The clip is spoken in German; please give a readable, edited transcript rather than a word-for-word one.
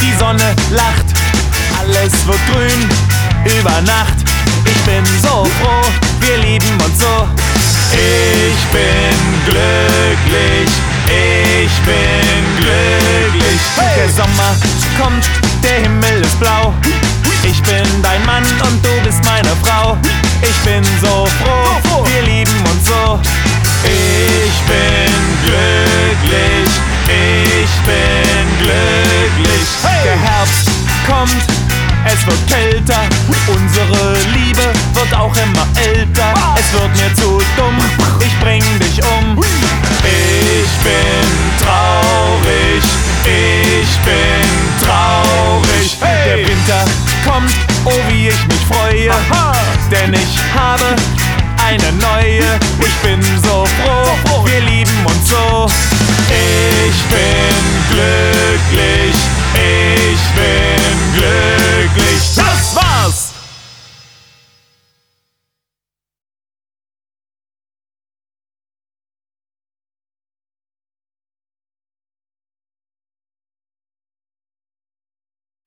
die Sonne lacht, alles wird grün über Nacht. Ich bin so froh, wir lieben uns so. Ich bin glücklich, ich bin glücklich. Hey! Der Sommer kommt, der Himmel ist blau. Ich bin dein Mann und du bist meine Frau. Ich bin so froh, wir lieben uns so. Ich bin glücklich, ich bin glücklich. Hey! Der Herbst kommt, es wird kälter, unsere Liebe wird auch immer älter. Es wird mir zu dumm, ich bring dich um. Ich bin traurig, ich bin traurig. Hey! Der Winter kommt, oh wie ich mich freue, denn ich habe